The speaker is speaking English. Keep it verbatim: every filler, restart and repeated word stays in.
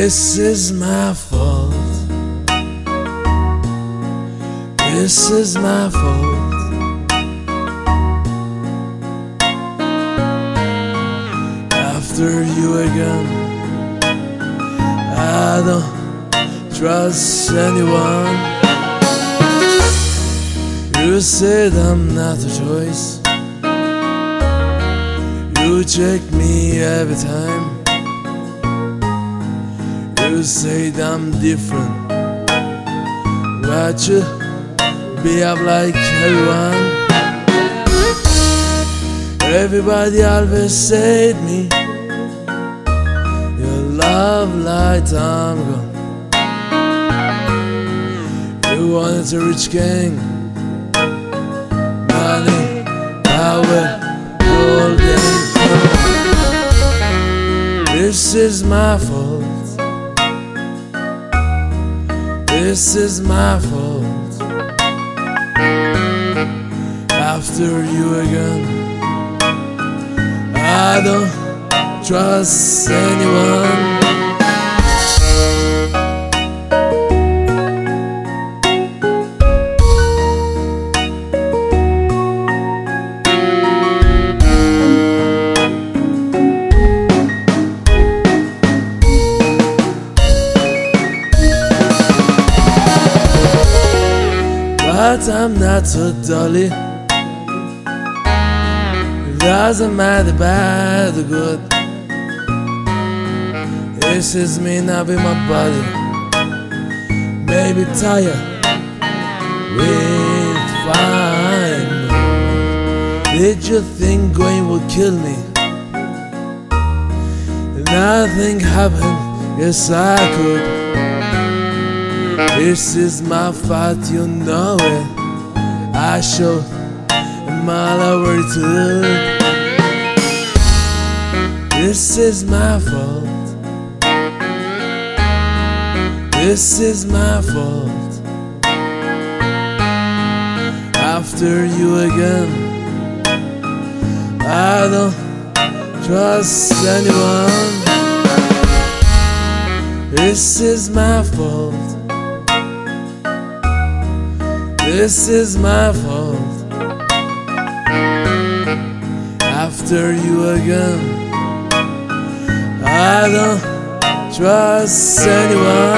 This is my fault. This is my fault. After you again, I don't trust anyone. You said I'm not a choice. You check me every time. You said I'm different, but you behave like everyone. Everybody always said me, your love light I'm gone. You wanted a rich king, money, power, gold and crown. This is my fault. This is my fault. After you again, I don't trust anyone. But I'm not so dolly. It doesn't matter bad or good. This is me, not be my body. Maybe tired with fine. Did you think going would kill me? Nothing happened, yes I could. This is my fault, you know it. I showed my loyalty. This is my fault. This is my fault. After you again, I don't trust anyone. This is my fault. This is my fault. After you again, I don't trust anyone.